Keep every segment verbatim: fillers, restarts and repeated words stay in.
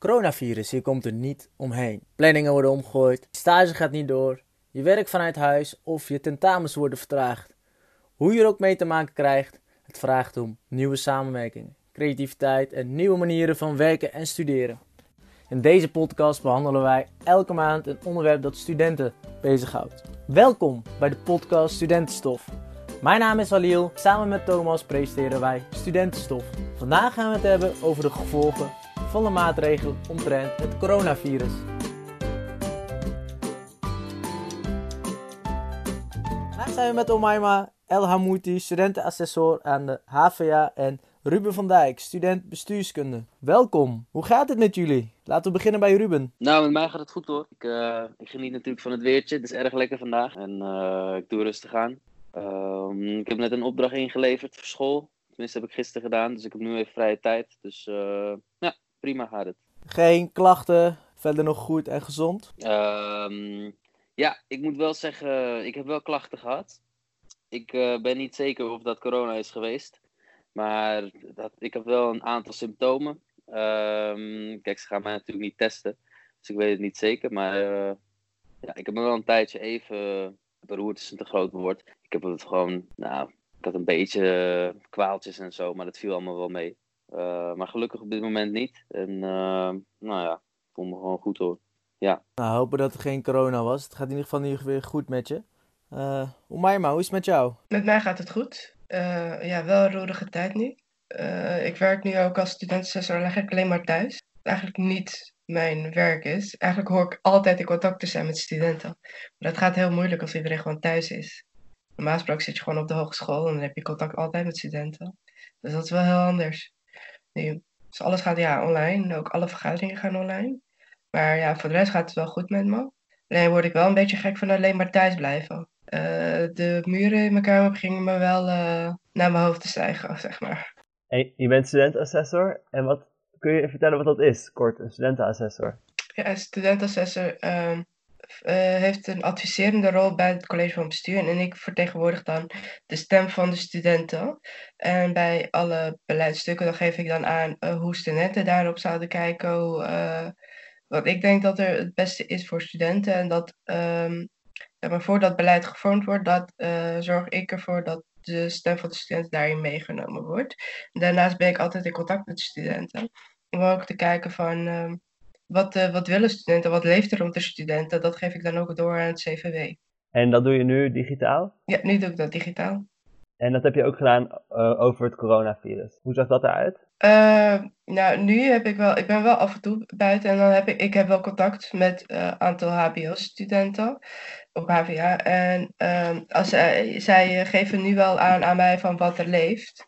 Coronavirus, hier komt er niet omheen. Planningen worden omgegooid, je stage gaat niet door, je werkt vanuit huis of je tentamens worden vertraagd. Hoe je er ook mee te maken krijgt, het vraagt om nieuwe samenwerkingen, creativiteit en nieuwe manieren van werken en studeren. In deze podcast behandelen wij elke maand een onderwerp dat studenten bezighoudt. Welkom bij de podcast Studentenstof. Mijn naam is Halil, samen met Thomas presenteren wij Studentenstof. Vandaag gaan we het hebben over de gevolgen van de maatregelen omtrent het coronavirus. Vandaag zijn we met Omaima El Hamouti, studentenassessor aan de H V A, en Ruben van Dijk, student bestuurskunde. Welkom, hoe gaat het met jullie? Laten we beginnen bij Ruben. Nou, met mij gaat het goed hoor. Ik, uh, ik geniet natuurlijk van het weertje, het is erg lekker vandaag en uh, ik doe rustig aan. Um, ik heb net een opdracht ingeleverd voor school. Tenminste heb ik gisteren gedaan, dus ik heb nu even vrije tijd. Dus uh, ja, prima gaat het. Geen klachten, verder nog goed en gezond? Um, ja, ik moet wel zeggen, ik heb wel klachten gehad. Ik uh, ben niet zeker of dat corona is geweest. Maar dat, ik heb wel een aantal symptomen. Um, kijk, ze gaan mij natuurlijk niet testen. Dus ik weet het niet zeker. Maar uh, ja, ik heb me wel een tijdje even... beroerd is een te groot woord. Ik heb het gewoon... Nou, ik had een beetje uh, kwaaltjes en zo. Maar dat viel allemaal wel mee. Uh, maar gelukkig op dit moment niet. En uh, nou ja, ik voel me gewoon goed hoor. Ja. Nou, hopen dat er geen corona was. Het gaat in ieder geval nu weer goed met je. Uh, Omaima, hoe is het met jou? Met mij gaat het goed. Uh, ja, wel een roerige tijd nu. Uh, ik werk nu ook als studentenassessor eigenlijk alleen maar thuis. Eigenlijk niet mijn werk is. Eigenlijk hoor ik altijd in contact te zijn met studenten. Maar dat gaat heel moeilijk als iedereen gewoon thuis is. Normaal gesproken zit je gewoon op de hogeschool en dan heb je contact altijd met studenten. Dus dat is wel heel anders. Nu, dus alles gaat ja online. Ook alle vergaderingen gaan online. Maar ja, voor de rest gaat het wel goed met me. Alleen word ik wel een beetje gek van alleen maar thuis blijven. Uh, de muren in mijn kamer gingen me wel uh, naar mijn hoofd te stijgen, zeg maar. Hey, je bent studentenassessor. En wat kun je vertellen wat dat is, kort, een studentenassessor? Ja, een studentenassessor uh, uh, heeft een adviserende rol bij het college van bestuur. En ik vertegenwoordig dan de stem van de studenten. En bij alle beleidsstukken dan geef ik dan aan uh, hoe studenten daarop zouden kijken. Hoe, uh, wat ik denk dat er het beste is voor studenten. En dat... Um, Ja, maar voordat het beleid gevormd wordt, dat, uh, zorg ik ervoor dat de stem van de studenten daarin meegenomen wordt. Daarnaast ben ik altijd in contact met de studenten. Om ook te kijken van uh, wat, uh, wat willen studenten, wat leeft er rond de studenten. Dat geef ik dan ook door aan het C V W. En dat doe je nu digitaal? Ja, nu doe ik dat digitaal. En dat heb je ook gedaan uh, over het coronavirus. Hoe zag dat eruit? Uh, nou, nu heb ik wel, ik ben wel af en toe buiten en dan heb ik, ik heb wel contact met een uh, aantal H B O-studenten op H V A. En uh, als, uh, zij geven nu wel aan aan mij van wat er leeft.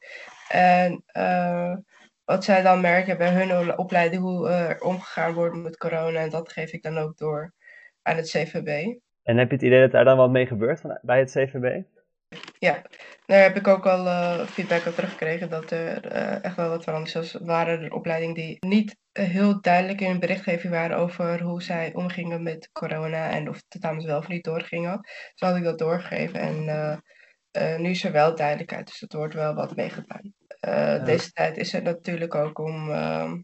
En uh, wat zij dan merken bij hun opleiding, hoe uh, er omgegaan wordt met corona. En dat geef ik dan ook door aan het C V B. En heb je het idee dat daar dan wat mee gebeurt van, bij het C V B? Ja, daar heb ik ook al uh, feedback op teruggekregen dat er uh, echt wel wat veranderd is. Er waren er opleidingen die niet uh, heel duidelijk in hun berichtgeving waren over hoe zij omgingen met corona en of de tentamens wel of niet doorgingen. Zo had ik dat doorgegeven en uh, uh, nu is er wel duidelijkheid, dus er wordt wel wat meegedaan. Uh, ja. Deze tijd is er natuurlijk ook om, uh,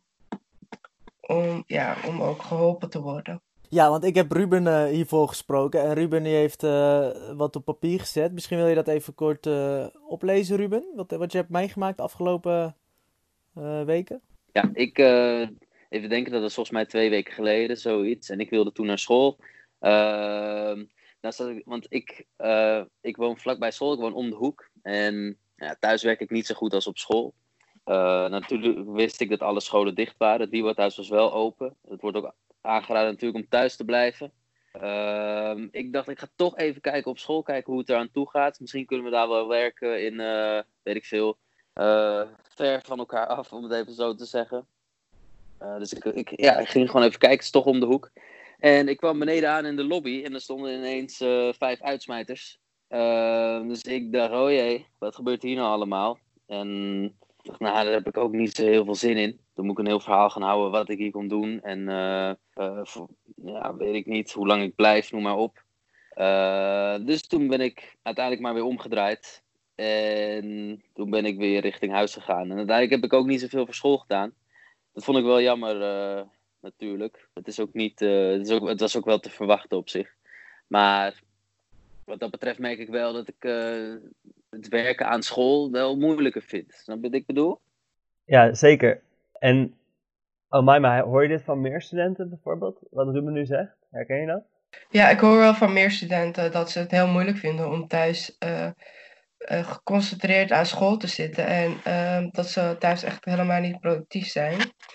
om, ja, om ook geholpen te worden. Ja, want ik heb Ruben uh, hiervoor gesproken en Ruben die heeft uh, wat op papier gezet. Misschien wil je dat even kort uh, oplezen, Ruben, wat, wat je hebt meegemaakt de afgelopen uh, weken. Ja, ik uh, even denken dat was volgens mij twee weken geleden, zoiets. En ik wilde toen naar school. Uh, nou, zat ik, want ik, uh, ik woon vlakbij school, ik woon om de hoek. En ja, thuis werk ik niet zo goed als op school. Uh, natuurlijk wist ik dat alle scholen dicht waren. Het Diewoudhuis was wel open. Het wordt ook aangeraden natuurlijk om thuis te blijven. Uh, ik dacht, ik ga toch even kijken op school, kijken hoe het eraan toe gaat. Misschien kunnen we daar wel werken in, uh, weet ik veel, uh, ver van elkaar af, om het even zo te zeggen. Uh, dus ik, ik, ja, ik ging gewoon even kijken, het is toch om de hoek. En ik kwam beneden aan in de lobby en er stonden ineens uh, vijf uitsmijters. Uh, dus ik dacht, oh jee, wat gebeurt hier nou allemaal? En ik dacht, nou, daar heb ik ook niet zo heel veel zin in. Dan moet ik een heel verhaal gaan houden wat ik hier kom doen. En uh, uh, voor, ja, weet ik niet hoe lang ik blijf, noem maar op. Uh, dus toen ben ik uiteindelijk maar weer omgedraaid. En toen ben ik weer richting huis gegaan. En uiteindelijk heb ik ook niet zoveel voor school gedaan. Dat vond ik wel jammer. Uh, natuurlijk. Het, is ook niet, uh, het, is ook, het was ook wel te verwachten op zich. Maar wat dat betreft merk ik wel dat ik uh, het werken aan school wel moeilijker vind. Snap je wat ik bedoel? Ja, zeker. En, oh maar hoor je dit van meer studenten bijvoorbeeld? Wat Ruben nu zegt? Herken je dat? Ja, ik hoor wel van meer studenten dat ze het heel moeilijk vinden om thuis uh, uh, geconcentreerd aan school te zitten. En uh, dat ze thuis echt helemaal niet productief zijn.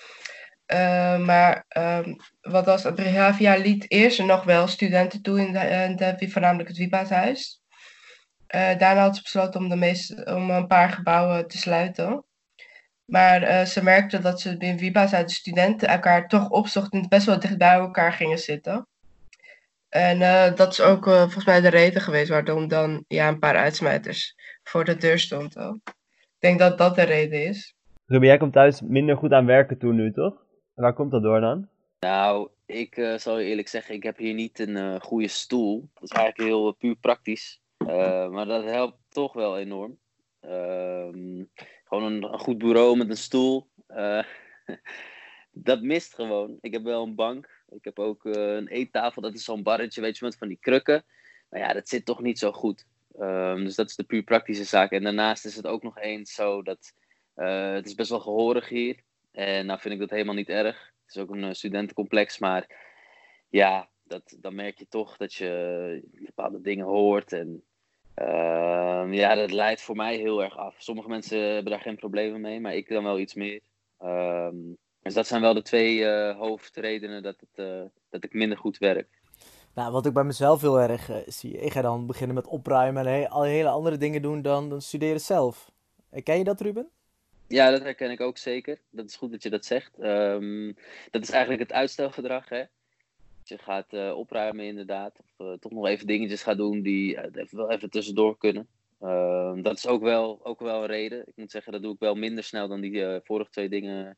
Uh, maar um, wat was het Havia liet eerst nog wel studenten toe in, de, in de, voornamelijk het Wibaashuis. Uh, daarna had ze besloten om, de meeste, om een paar gebouwen te sluiten. Maar uh, ze merkte dat ze in Wiba's uit de studenten elkaar toch opzochten en best wel dicht bij elkaar gingen zitten. En uh, dat is ook uh, volgens mij de reden geweest waarom dan ja, een paar uitsmijters voor de deur stond. Ook. Ik denk dat dat de reden is. Ruben, jij komt thuis minder goed aan werken toe nu, toch? En waar komt dat door dan? Nou, ik uh, zal je eerlijk zeggen, ik heb hier niet een uh, goede stoel. Dat is eigenlijk heel uh, puur praktisch. Uh, maar dat helpt toch wel enorm. Uh, gewoon een, een goed bureau met een stoel. Uh, dat mist gewoon. Ik heb wel een bank. Ik heb ook uh, een eettafel. Dat is zo'n barretje, weet je, met van die krukken. Maar ja, dat zit toch niet zo goed. Uh, dus dat is de puur praktische zaak. En daarnaast is het ook nog eens zo dat... Uh, het is best wel gehoorig hier. En nou vind ik dat helemaal niet erg. Het is ook een uh, studentencomplex, maar ja, dat, dan merk je toch dat je bepaalde dingen hoort. En uh, ja, dat leidt voor mij heel erg af. Sommige mensen hebben daar geen problemen mee, maar ik dan wel iets meer. Um, dus dat zijn wel de twee uh, hoofdredenen dat, het, uh, dat ik minder goed werk. Nou, wat ik bij mezelf heel erg uh, zie, ik ga dan beginnen met opruimen en he- al hele andere dingen doen dan, dan studeren zelf. Ken je dat, Ruben? Ja, dat herken ik ook zeker. Dat is goed dat je dat zegt. Um, dat is eigenlijk het uitstelgedrag, hè. Je gaat uh, opruimen inderdaad. Of uh, toch nog even dingetjes gaat doen die uh, even, wel even tussendoor kunnen. Uh, dat is ook wel, ook wel een reden. Ik moet zeggen, dat doe ik wel minder snel dan die uh, vorige twee dingen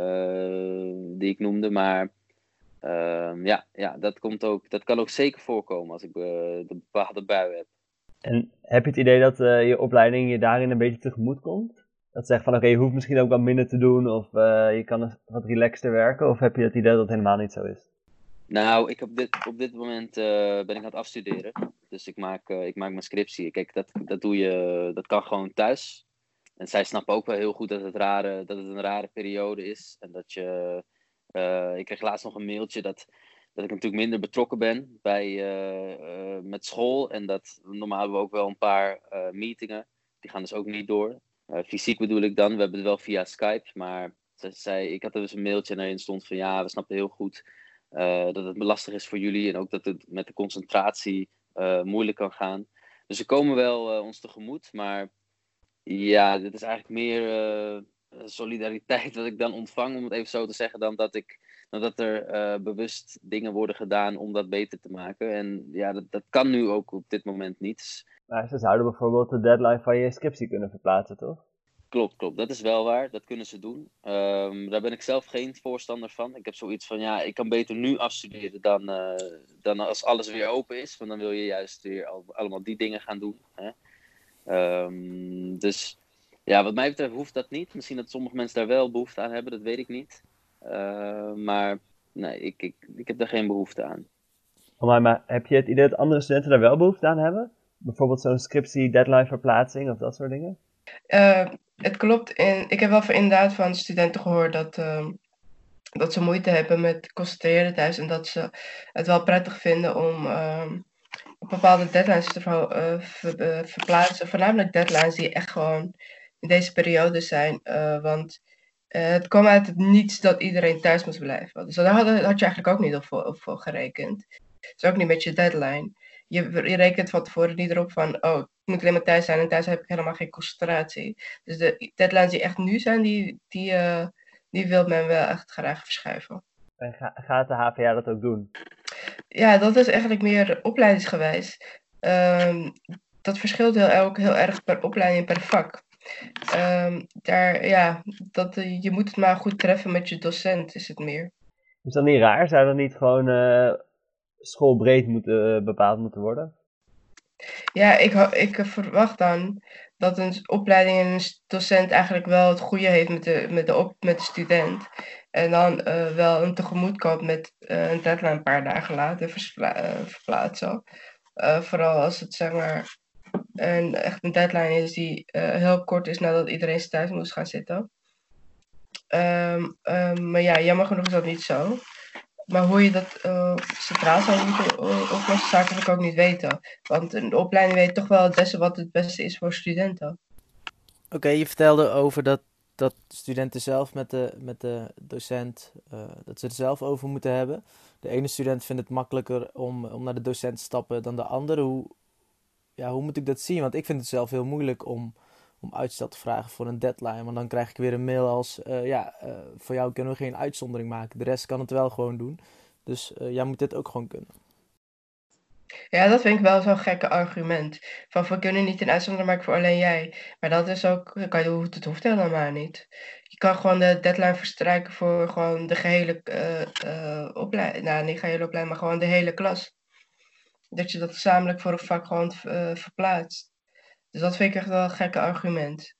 uh, die ik noemde. Maar uh, ja, ja dat, komt ook, dat kan ook zeker voorkomen als ik uh, de bepaalde bui heb. En heb je het idee dat uh, je opleiding je daarin een beetje tegemoet komt? Dat zegt van oké, okay, je hoeft misschien ook wat minder te doen of uh, je kan wat relaxter werken? Of heb je het idee dat het helemaal niet zo is? Nou, ik heb dit, op dit moment uh, ben ik aan het afstuderen. Dus ik maak, uh, ik maak mijn scriptie. Kijk, dat, dat doe je, dat kan gewoon thuis. En zij snappen ook wel heel goed dat het, rare, dat het een rare periode is. En dat je, uh, ik kreeg laatst nog een mailtje dat, dat ik natuurlijk minder betrokken ben bij, uh, uh, met school. En dat normaal hebben we ook wel een paar uh, meetingen. Die gaan dus ook niet door. Uh, fysiek bedoel ik dan. We hebben het wel via Skype. Maar zij, zij, ik had er dus een mailtje en daarin stond van ja, we snappen heel goed uh, dat het lastig is voor jullie. En ook dat het met de concentratie uh, moeilijk kan gaan. Dus ze komen wel uh, ons tegemoet. Maar ja, dit is eigenlijk meer uh, solidariteit wat ik dan ontvang, om het even zo te zeggen, dan dat, ik, dan dat er uh, bewust dingen worden gedaan om dat beter te maken. En ja, dat, dat kan nu ook op dit moment niet. Maar ze zouden bijvoorbeeld de deadline van je scriptie kunnen verplaatsen, toch? Klopt, klopt. Dat is wel waar. Dat kunnen ze doen. Um, daar ben ik zelf geen voorstander van. Ik heb zoiets van, ja, ik kan beter nu afstuderen dan, uh, dan als alles weer open is. Want dan wil je juist weer al, allemaal die dingen gaan doen. Hè? Um, dus ja, wat mij betreft hoeft dat niet. Misschien dat sommige mensen daar wel behoefte aan hebben, dat weet ik niet. Uh, maar nee, ik, ik, ik heb daar geen behoefte aan. Oh, maar heb je het idee dat andere studenten daar wel behoefte aan hebben? Bijvoorbeeld zo'n scriptie, deadline verplaatsing of dat soort dingen? Uh, het klopt. In, ik heb wel inderdaad van studenten gehoord dat, uh, dat ze moeite hebben met concentreren thuis. En dat ze het wel prettig vinden om uh, bepaalde deadlines te ver, uh, ver, uh, verplaatsen. Voornamelijk deadlines die echt gewoon in deze periode zijn. Uh, want uh, het kwam uit het niets dat iedereen thuis moest blijven. Dus daar had, had je eigenlijk ook niet op, op, op gerekend. Dus ook niet met je deadline. Je, je rekent van tevoren niet erop van, oh, ik moet alleen maar thuis zijn en thuis heb ik helemaal geen concentratie. Dus de deadlines die echt nu zijn, die, die, uh, die wil men wel echt graag verschuiven. En ga, gaat de H V A dat ook doen? Ja, dat is eigenlijk meer opleidingsgewijs. Um, dat verschilt heel, heel, heel erg per opleiding en per vak. Um, daar, ja, dat, uh, je moet het maar goed treffen met je docent, is het meer. Is dat niet raar? Zou dat niet gewoon uh, schoolbreed moeten, uh, bepaald moeten worden? Ja, ik, ik verwacht dan dat een opleiding en een docent eigenlijk wel het goede heeft met de, met de, op, met de student. En dan uh, wel een tegemoetkomt met uh, een deadline een paar dagen later verspla- uh, verplaatsen. Uh, vooral als het zeg maar een, echt een deadline is die uh, heel kort is nadat iedereen thuis moest gaan zitten. Um, um, maar ja, jammer genoeg is dat niet zo. Maar hoe je dat uh, centraal zou moeten oplossen, zou ik eigenlijk ook niet weten. Want een opleiding weet toch wel het beste wat het beste is voor studenten. Oké, okay, je vertelde over dat, dat studenten zelf met de, met de docent, uh, dat ze er zelf over moeten hebben. De ene student vindt het makkelijker om, om naar de docent te stappen dan de andere. Hoe, ja, hoe moet ik dat zien? Want ik vind het zelf heel moeilijk om, om uitstel te vragen voor een deadline. Want dan krijg ik weer een mail als, uh, ja, uh, voor jou kunnen we geen uitzondering maken. De rest kan het wel gewoon doen. Dus uh, jij moet dit ook gewoon kunnen. Ja, dat vind ik wel zo'n gekke argument. Van, we kunnen niet een uitzondering maken voor alleen jij. Maar dat is ook, kan je, het hoeft helemaal niet. Je kan gewoon de deadline verstrijken voor gewoon de gehele uh, uh, opleiding. Nou, niet gehele opleiding, maar gewoon de hele klas. Dat je dat gezamenlijk voor een vak gewoon uh, verplaatst. Dus dat vind ik echt wel een gekke argument.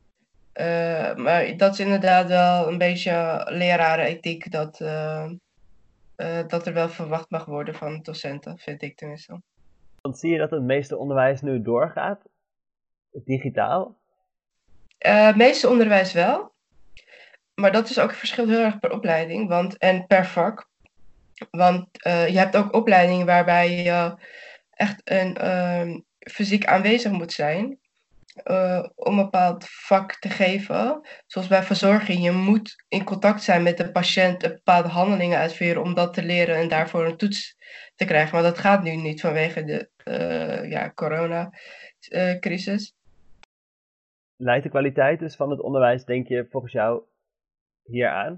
Uh, maar dat is inderdaad wel een beetje lerarenethiek dat, uh, uh, dat er wel verwacht mag worden van docenten, vind ik tenminste. Want zie je dat het meeste onderwijs nu doorgaat? Digitaal? Uh, het meeste onderwijs wel. Maar dat is ook een verschil heel erg per opleiding want, en per vak. Want uh, je hebt ook opleidingen waarbij je uh, echt een, uh, fysiek aanwezig moet zijn. Uh, om een bepaald vak te geven. Zoals bij verzorging. Je moet in contact zijn met de patiënt. Bepaalde handelingen uitvoeren om dat te leren en daarvoor een toets te krijgen. Maar dat gaat nu niet vanwege de uh, ja, corona-crisis. Leidt de kwaliteit dus van het onderwijs, denk je, volgens jou hier aan?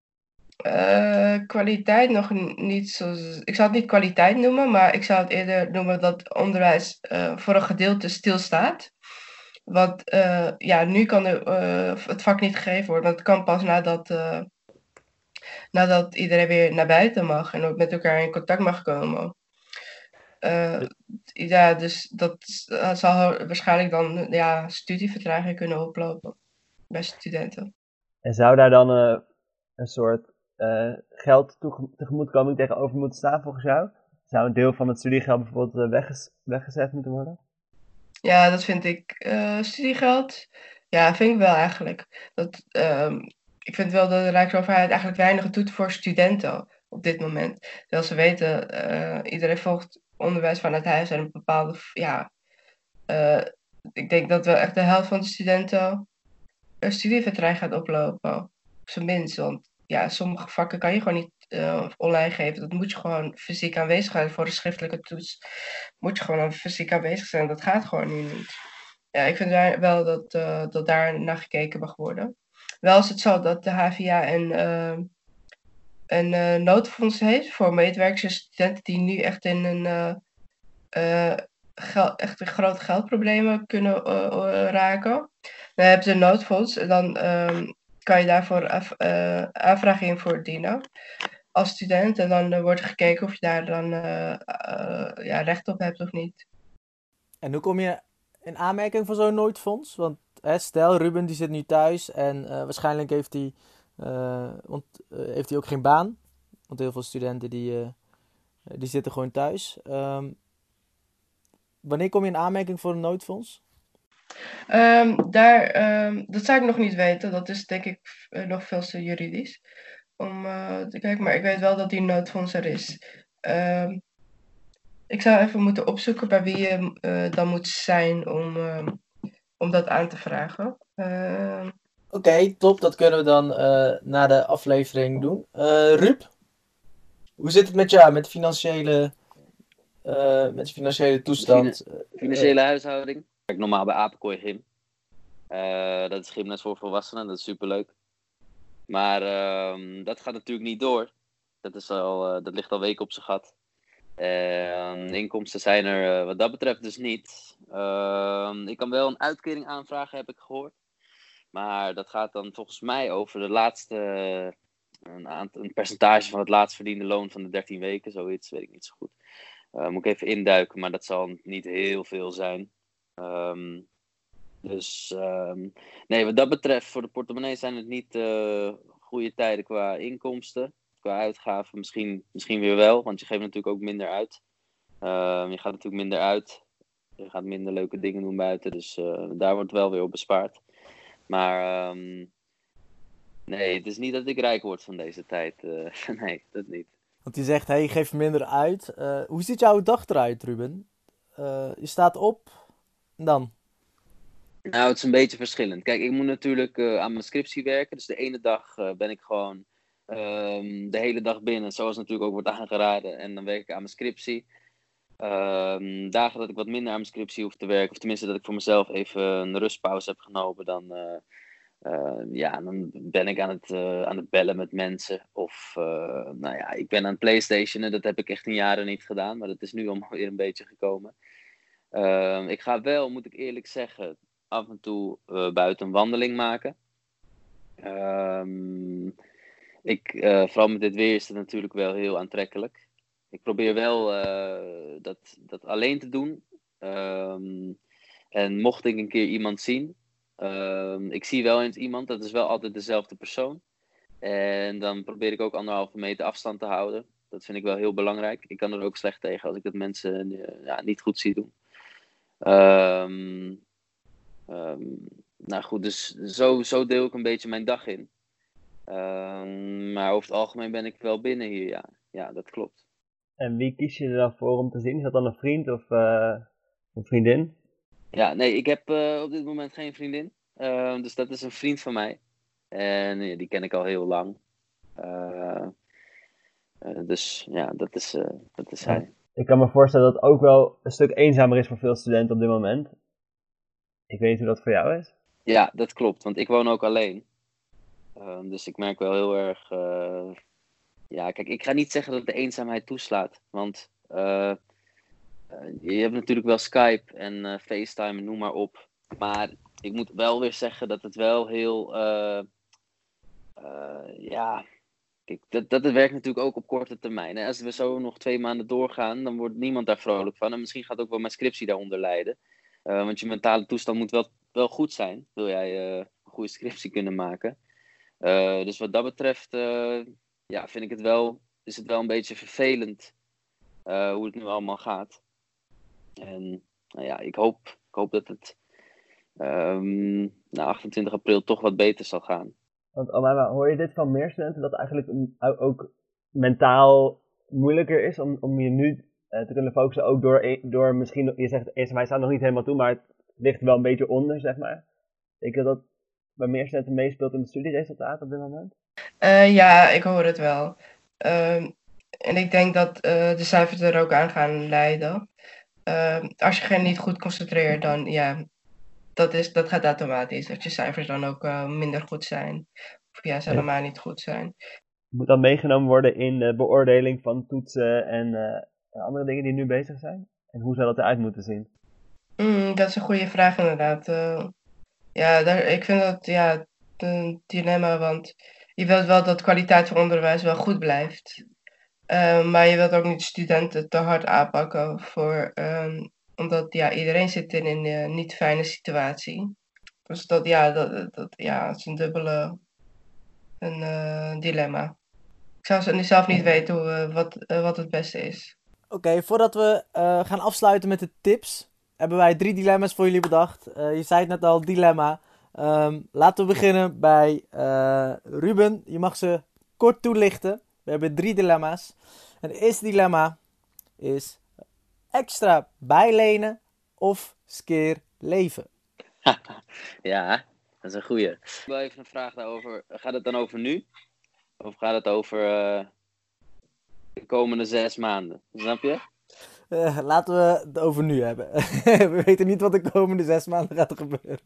Uh, kwaliteit nog niet zo. Ik zou het niet kwaliteit noemen, maar ik zou het eerder noemen dat onderwijs uh, voor een gedeelte stilstaat. Want uh, ja, nu kan er, uh, het vak niet gegeven worden, want het kan pas nadat, uh, nadat iedereen weer naar buiten mag en ook met elkaar in contact mag komen. Uh, ja, dus dat uh, zal waarschijnlijk dan ja, studievertraging kunnen oplopen bij studenten. En zou daar dan uh, een soort uh, geld tegemoetkoming tegenover moeten staan volgens jou? Zou een deel van het studiegeld bijvoorbeeld uh, wegges- weggezet moeten worden? Ja, dat vind ik. Uh, studiegeld, ja, vind ik wel eigenlijk. Dat, um, ik vind wel dat de Rijksoverheid eigenlijk weinig doet voor studenten op dit moment. Terwijl ze weten, uh, iedereen volgt onderwijs vanuit huis en een bepaalde, ja, uh, ik denk dat wel echt de helft van de studenten een studievertraging gaat oplopen. Op zijn minst, want ja, sommige vakken kan je gewoon niet uh, online geven. Dat moet je gewoon fysiek aanwezig zijn. Voor een schriftelijke toets moet je gewoon fysiek aanwezig zijn. Dat gaat gewoon nu niet. Ja, ik vind wel dat, uh, dat daar naar gekeken mag worden. Wel is het zo dat de H V A een, uh, een uh, noodfonds heeft voor medewerkers en studenten die nu echt in een uh, uh, gel- echt een grote geldproblemen kunnen uh, uh, raken. Dan hebben ze een noodfonds en dan um, kan je daarvoor af, uh, aanvraag in voor dienen als student. En dan uh, wordt er gekeken of je daar dan uh, uh, ja, recht op hebt of niet. En hoe kom je in aanmerking voor zo'n noodfonds? Want hè, stel, Ruben die zit nu thuis en uh, waarschijnlijk heeft hij, uh, want, uh, heeft hij ook geen baan. Want heel veel studenten die, uh, die zitten gewoon thuis. Um, wanneer kom je in aanmerking voor een noodfonds? Um, daar, um, dat zou ik nog niet weten. Dat is denk ik uh, nog veel te juridisch om uh, te kijken. Maar ik weet wel dat die noodfonds er is. Um, ik zou even moeten opzoeken bij wie je uh, dan moet zijn om, uh, om dat aan te vragen. Uh... Oké, okay, top. Dat kunnen we dan uh, na de aflevering doen. Uh, Ruud, hoe zit het met jou, met de financiële, uh, met de financiële toestand? Fina- financiële uh, huishouding. Ik werk normaal bij Apenkooi Gym. Uh, dat is gymles voor volwassenen, dat is superleuk. Maar uh, dat gaat natuurlijk niet door. Dat, is al, uh, dat ligt al weken op zijn gat. Uh, inkomsten zijn er uh, wat dat betreft dus niet. Uh, ik kan wel een uitkering aanvragen, heb ik gehoord. Maar dat gaat dan volgens mij over de laatste, een, aantal, een percentage van het laatst verdiende loon van de dertien weken. Zoiets, weet ik niet zo goed. Uh, moet ik even induiken, maar dat zal niet heel veel zijn. Um, dus um, nee, wat dat betreft, voor de portemonnee zijn het niet uh, goede tijden qua inkomsten. Qua uitgaven misschien, misschien weer wel, want je geeft natuurlijk ook minder uit. Uh, je gaat natuurlijk minder uit. Je gaat minder leuke dingen doen buiten, dus uh, daar wordt wel weer op bespaard. Maar um, nee, het is niet dat ik rijk word van deze tijd. Uh, nee, dat niet. Want je zegt, hey, je geeft minder uit. Uh, hoe ziet jouw dag eruit, Ruben? Uh, je staat op, dan? Nou, het is een beetje verschillend. Kijk, ik moet natuurlijk uh, aan mijn scriptie werken. Dus de ene dag uh, ben ik gewoon um, de hele dag binnen, zoals natuurlijk ook wordt aangeraden. En dan werk ik aan mijn scriptie. Um, dagen dat ik wat minder aan mijn scriptie hoef te werken, of tenminste dat ik voor mezelf even een rustpauze heb genomen, dan, uh, uh, ja, dan ben ik aan het, uh, aan het bellen met mensen. Of, uh, nou ja, ik ben aan het PlayStationen. Dat heb ik echt in jaren niet gedaan, maar dat is nu allemaal weer een beetje gekomen. Uh, ik ga wel, moet ik eerlijk zeggen, af en toe uh, buiten een wandeling maken. Um, ik, uh, vooral met dit weer is het natuurlijk wel heel aantrekkelijk. Ik probeer wel uh, dat, dat alleen te doen. Um, en mocht ik een keer iemand zien, um, ik zie wel eens iemand, dat is wel altijd dezelfde persoon. En dan probeer ik ook anderhalve meter afstand te houden. Dat vind ik wel heel belangrijk. Ik kan er ook slecht tegen als ik dat mensen uh, ja, niet goed zie doen. Um, um, nou goed, dus zo, zo deel ik een beetje mijn dag in. Um, maar over het algemeen ben ik wel binnen hier, ja. Ja, dat klopt. En wie kies je er dan voor om te zien? Is dat dan een vriend of uh, een vriendin? Ja, nee, ik heb uh, op dit moment geen vriendin. Uh, dus dat is een vriend van mij. En uh, die ken ik al heel lang. Uh, uh, dus ja, dat is, uh, dat is ja. hij. Ik kan me voorstellen dat het ook wel een stuk eenzamer is voor veel studenten op dit moment. Ik weet niet hoe dat voor jou is. Ja, dat klopt. Want ik woon ook alleen. Uh, dus ik merk wel heel erg... Uh, ja, kijk, ik ga niet zeggen dat de eenzaamheid toeslaat. Want uh, uh, je hebt natuurlijk wel Skype en uh, FaceTime, noem maar op. Maar ik moet wel weer zeggen dat het wel heel... Uh, uh, ja... Kijk, dat, dat werkt natuurlijk ook op korte termijn. Hè? Als we zo nog twee maanden doorgaan, dan wordt niemand daar vrolijk van. En misschien gaat ook wel mijn scriptie daaronder lijden. Uh, want je mentale toestand moet wel, wel goed zijn. Wil jij uh, een goede scriptie kunnen maken. Uh, dus wat dat betreft, uh, ja, vind ik het wel, is het wel een beetje vervelend uh, hoe het nu allemaal gaat. En nou ja, ik hoop, ik hoop dat het um, na achtentwintig april toch wat beter zal gaan. Want Omaima, hoor je dit van meer studenten, dat het eigenlijk ook mentaal moeilijker is om, om je nu uh, te kunnen focussen, ook door, door misschien, je zegt eerst, wij staan nog niet helemaal toe, maar het ligt wel een beetje onder, zeg maar. Denk je dat dat bij meer studenten meespeelt in de studieresultaten op dit moment? Uh, ja, ik hoor het wel. Uh, en ik denk dat uh, de cijfers er ook aan gaan leiden. Uh, als je je niet goed concentreert, dan ja, dat, is, dat gaat automatisch. Dat je cijfers dan ook uh, minder goed zijn. Of ja, ze helemaal niet goed zijn. Moet dat meegenomen worden in de beoordeling van toetsen en uh, andere dingen die nu bezig zijn? En hoe zou dat eruit moeten zien? Mm, dat is een goede vraag inderdaad. Uh, ja, daar, ik vind dat ja, een dilemma, want je wilt wel dat de kwaliteit van onderwijs wel goed blijft. Uh, maar je wilt ook niet studenten te hard aanpakken, voor, um, omdat ja, iedereen zit in een uh, niet fijne situatie. Dus dat, ja, dat, dat ja, is een dubbele een, uh, dilemma. Ik zou zelf niet weten hoe, uh, wat, uh, wat het beste is. Oké, okay, voordat we uh, gaan afsluiten met de tips, hebben wij drie dilemma's voor jullie bedacht. Uh, je zei het net al, dilemma. Um, laten we beginnen bij uh, Ruben. Je mag ze kort toelichten. We hebben drie dilemma's. En het eerste dilemma is extra bijlenen of skeer leven. Ja, dat is een goeie. Ik wil even een vraag daarover. Gaat het dan over nu? Of gaat het over uh, de komende zes maanden? Snap je? Uh, laten we het over nu hebben. We weten niet wat de komende zes maanden gaat gebeuren.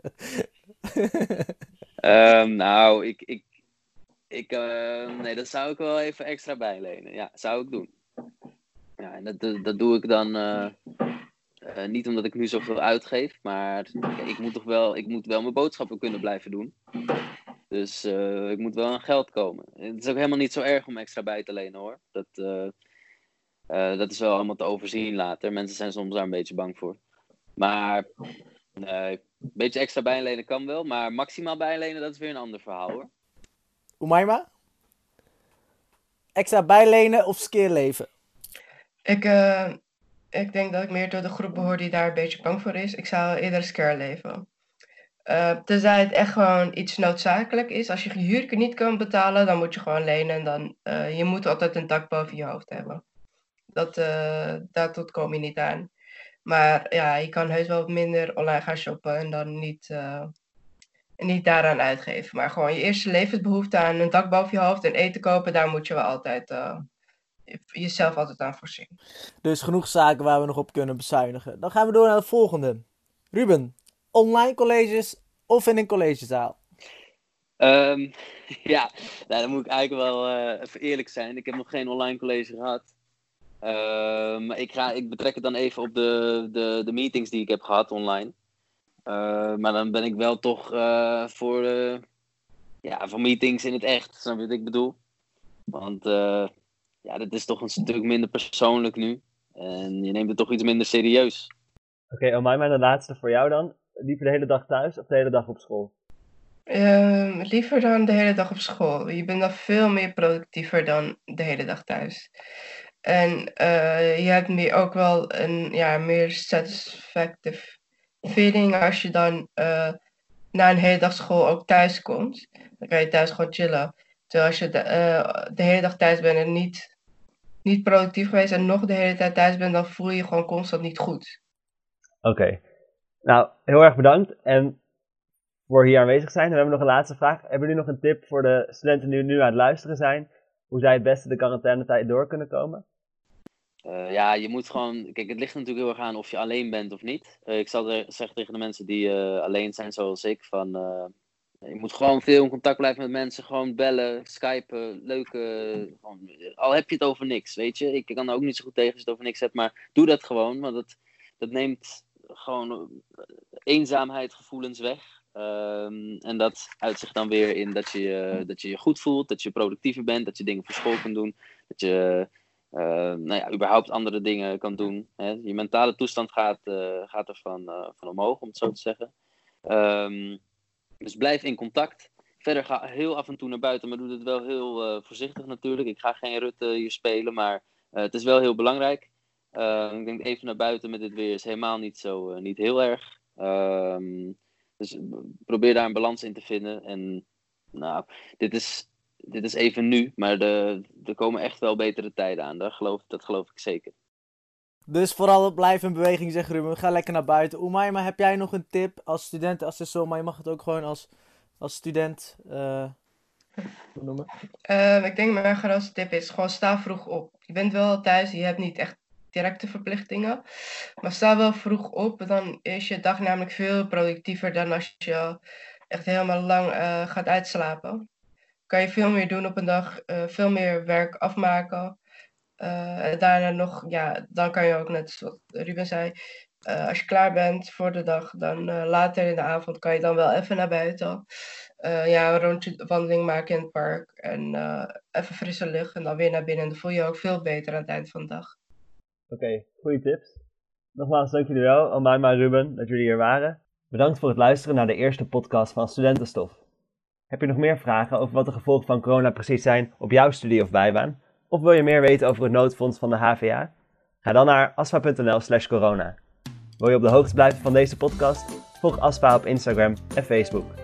um, nou, ik... ik, ik uh, nee, dat zou ik wel even extra bijlenen. Ja, zou ik doen. Ja, en dat, dat doe ik dan... Uh, uh, niet omdat ik nu zoveel uitgeef, maar ja, ik moet toch wel, ik moet wel mijn boodschappen kunnen blijven doen. Dus uh, ik moet wel aan geld komen. Het is ook helemaal niet zo erg om extra bij te lenen, hoor. Dat, uh, uh, dat is wel allemaal te overzien later. Mensen zijn soms daar een beetje bang voor. Maar nee, een beetje extra bijlenen kan wel, maar maximaal bijlenen, dat is weer een ander verhaal, hoor. Omaima? Extra bijlenen of skeerleven? Ik, uh, ik denk dat ik meer tot de groep behoor die daar een beetje bang voor is. Ik zou eerder scare leven. Uh, tenzij het echt gewoon iets noodzakelijk is. Als je je huur niet kan betalen, dan moet je gewoon lenen. En dan, uh, je moet altijd een dak boven je hoofd hebben. Dat, uh, daartoe kom je niet aan. Maar ja, je kan heus wel minder online gaan shoppen en dan niet, uh, niet daaraan uitgeven. Maar gewoon je eerste levensbehoefte aan een dak boven je hoofd en eten kopen, daar moet je wel altijd uh, jezelf altijd aan voorzien. Dus genoeg zaken waar we nog op kunnen bezuinigen. Dan gaan we door naar de volgende. Ruben, online colleges of in een collegezaal? Um, ja, nou, dan moet ik eigenlijk wel uh, even eerlijk zijn. Ik heb nog geen online college gehad. Uh, maar ik, ga, ik betrek het dan even op de, de, de meetings die ik heb gehad online. Uh, maar dan ben ik wel toch uh, voor, uh, ja, voor meetings in het echt. Snap je wat ik bedoel? Want uh, ja, dat is toch een stuk minder persoonlijk nu. En je neemt het toch iets minder serieus. Oké, okay, Omaima, de laatste voor jou dan. Liever de hele dag thuis of de hele dag op school? Uh, liever dan de hele dag op school. Je bent dan veel meer productiever dan de hele dag thuis. En uh, je hebt meer, ook wel een ja, meer satisfactive feeling als je dan uh, na een hele dag school ook thuis komt. Dan kan je thuis gewoon chillen. Terwijl als je de, uh, de hele dag thuis bent en niet, niet productief geweest en nog de hele tijd thuis bent, dan voel je je gewoon constant niet goed. Oké. Okay. Nou, heel erg bedankt en voor hier aanwezig zijn. En we hebben nog een laatste vraag. Hebben jullie nog een tip voor de studenten die nu aan het luisteren zijn? Hoe zij het beste de quarantainetijd door kunnen komen? Uh, ja, je moet gewoon... Kijk, het ligt natuurlijk heel erg aan of je alleen bent of niet. Uh, ik zal er zeggen tegen de mensen die uh, alleen zijn zoals ik, van... Uh, je moet gewoon veel in contact blijven met mensen. Gewoon bellen, skypen, leuke... Gewoon, al heb je het over niks, weet je. Ik kan er ook niet zo goed tegen als je het over niks hebt, maar doe dat gewoon. Want dat, dat neemt gewoon eenzaamheid, gevoelens weg. Um, en dat uit zich dan weer in dat je, uh, dat je je goed voelt, dat je productiever bent, dat je dingen voor school kunt doen, dat je uh, nou ja, überhaupt andere dingen kan doen. Hè? Je mentale toestand gaat, uh, gaat er van, uh, van omhoog, om het zo te zeggen. Um, dus blijf in contact. Verder ga heel af en toe naar buiten, maar doe het wel heel uh, voorzichtig natuurlijk. Ik ga geen Rutte hier spelen, maar uh, het is wel heel belangrijk. Uh, ik denk even naar buiten met dit weer is helemaal niet zo, uh, niet heel erg. Um, Dus probeer daar een balans in te vinden. En nou, dit is, dit is even nu, maar de, er komen echt wel betere tijden aan. Dat geloof, dat geloof ik zeker. Dus vooral blijf in beweging, zegt Ruben. Ga lekker naar buiten. Omaima, heb jij nog een tip als studentassessor? Maar je mag het ook gewoon als, als student uh, noemen. Uh, ik denk mijn grootste tip is gewoon sta vroeg op. Je bent wel thuis, je hebt niet echt directe verplichtingen. Maar sta wel vroeg op, dan is je dag namelijk veel productiever dan als je echt helemaal lang uh, gaat uitslapen. Kan je veel meer doen op een dag, uh, veel meer werk afmaken. Uh, en daarna nog, ja, dan kan je ook net wat Ruben zei, uh, als je klaar bent voor de dag, dan uh, later in de avond kan je dan wel even naar buiten. Uh, ja, een rondje wandeling maken in het park en uh, even frisse lucht en dan weer naar binnen. En dan voel je je ook veel beter aan het eind van de dag. Oké, okay, goede tips. Nogmaals, dank jullie wel, Omaima en Ruben, dat jullie hier waren. Bedankt voor het luisteren naar de eerste podcast van Studentenstof. Heb je nog meer vragen over wat de gevolgen van corona precies zijn op jouw studie of bijbaan? Of wil je meer weten over het noodfonds van de H V A? Ga dan naar aspa punt n l slash corona. Wil je op de hoogte blijven van deze podcast? Volg Aspa op Instagram en Facebook.